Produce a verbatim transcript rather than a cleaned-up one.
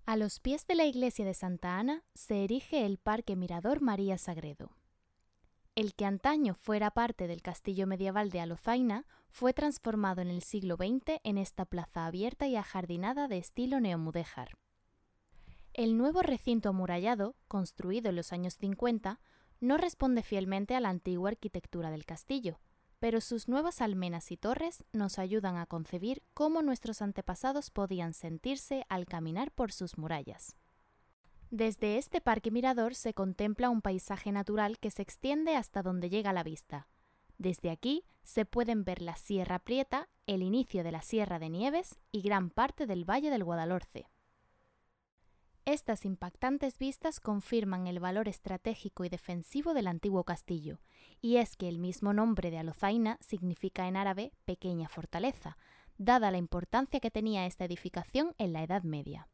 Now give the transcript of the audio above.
A los pies de la iglesia de Santa Ana se erige el Parque Mirador María Sagredo. El que antaño fuera parte del castillo medieval de Alozaina fue transformado en el siglo veinte en esta plaza abierta y ajardinada de estilo neomudéjar. El nuevo recinto amurallado, construido en los años cincuenta, no responde fielmente a la antigua arquitectura del castillo, pero sus nuevas almenas y torres nos ayudan a concebir cómo nuestros antepasados podían sentirse al caminar por sus murallas. Desde este parque mirador se contempla un paisaje natural que se extiende hasta donde llega la vista. Desde aquí se pueden ver la Sierra Prieta, el inicio de la Sierra de Nieves y gran parte del Valle del Guadalhorce. Estas impactantes vistas confirman el valor estratégico y defensivo del antiguo castillo, y es que el mismo nombre de Alozaina significa en árabe pequeña fortaleza, dada la importancia que tenía esta edificación en la Edad Media.